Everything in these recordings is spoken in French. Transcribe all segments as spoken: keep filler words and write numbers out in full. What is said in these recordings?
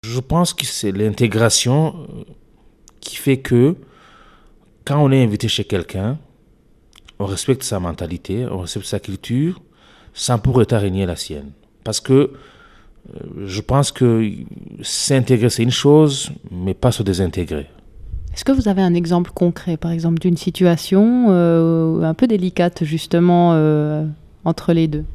Je pense que c'est l'intégration qui fait que quand on est invité chez quelqu'un, on respecte sa mentalité, on respecte sa culture, sans pour autant régner la sienne. Parce que euh, je pense que s'intégrer, c'est une chose, mais pas se désintégrer. Est-ce que vous avez un exemple concret, par exemple, d'une situation euh, un peu délicate, justement, euh, entre les deux?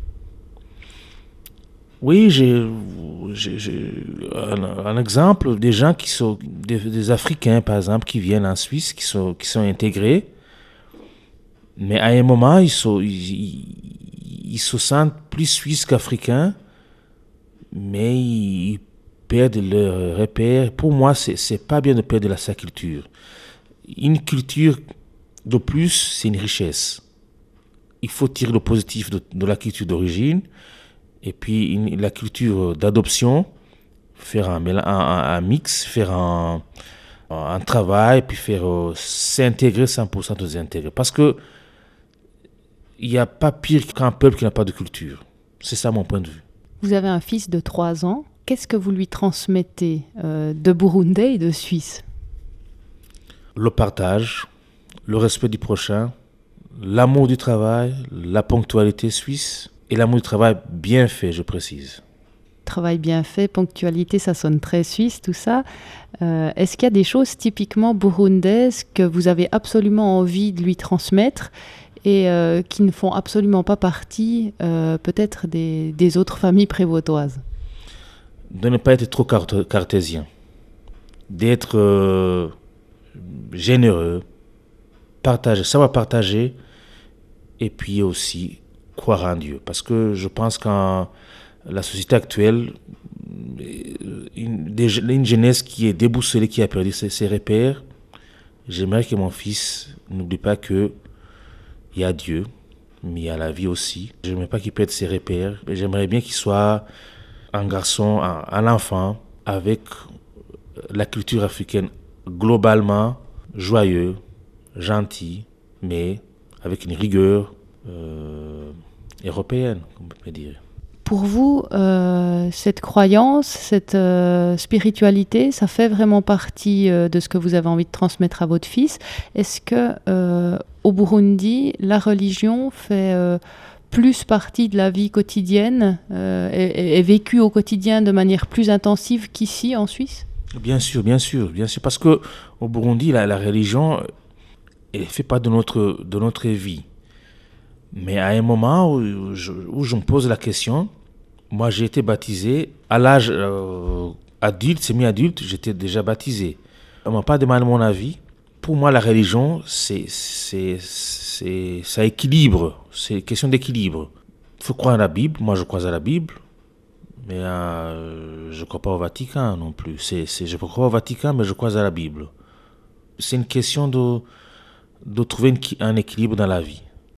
Oui, j'ai, j'ai, j'ai un, un exemple des gens qui sont, des, des Africains, par exemple, qui viennent en Suisse, qui sont, qui sont intégrés, mais à un moment, ils, sont, ils, ils, ils se sentent plus suisses qu'africains, mais ils perdent leur repère. Pour moi, c'est, c'est pas bien de perdre la, sa culture. Une culture de plus, c'est une richesse. Il faut tirer le positif de, de la culture d'origine, et puis une, la culture d'adoption, faire un, un, un, un mix, faire un, un travail, puis faire euh, s'intégrer cent pour cent de s'intégrer. Parce que il n'y a pas pire qu'un peuple qui n'a pas de culture. C'est ça mon point de vue. Vous avez un fils de trois ans. Qu'est-ce que vous lui transmettez euh, de Burundais et de Suisse? Le partage, le respect du prochain, l'amour du travail, la ponctualité suisse et l'amour du travail bien fait, je précise. Travail bien fait, ponctualité, ça sonne très suisse, tout ça. Euh, est-ce qu'il y a des choses typiquement burundaises que vous avez absolument envie de lui transmettre et euh, qui ne font absolument pas partie euh, peut-être des, des autres familles prévôtoises? De ne pas être trop cart- cartésien, d'être euh, généreux, partager, savoir partager, et puis aussi croire en Dieu. Parce que je pense qu'en la société actuelle, une, une jeunesse qui est déboussolée, qui a perdu ses, ses repères, j'aimerais que mon fils n'oublie pas que il y a Dieu, mais il y a la vie aussi. Je n'aimerais pas qu'il perde ses repères. J'aimerais bien qu'il soit un garçon, un, un enfant, avec la culture africaine globalement joyeux, gentil, mais avec une rigueur euh, européenne, on peut dire. Pour vous, euh, cette croyance, cette euh, spiritualité, ça fait vraiment partie euh, de ce que vous avez envie de transmettre à votre fils. Est-ce que euh, au Burundi, la religion fait euh, plus partie de la vie quotidienne, euh, est, est vécue au quotidien de manière plus intensive qu'ici en Suisse? Bien sûr, bien sûr, bien sûr, parce que au Burundi, la, la religion, elle fait pas de notre de notre vie. Mais à un moment où je, où je me pose la question, moi j'ai été baptisé à l'âge euh, adulte, semi-adulte, j'étais déjà baptisé. On m'a pas demandé mon avis. Pour moi, la religion, c'est, c'est, c'est, ça équilibre, c'est une question d'équilibre. Il faut croire à la Bible, moi je crois à la Bible, mais euh, je ne crois pas au Vatican non plus. C'est, c'est, je crois au Vatican, mais je crois à la Bible. C'est une question de, de trouver une, un équilibre dans la vie.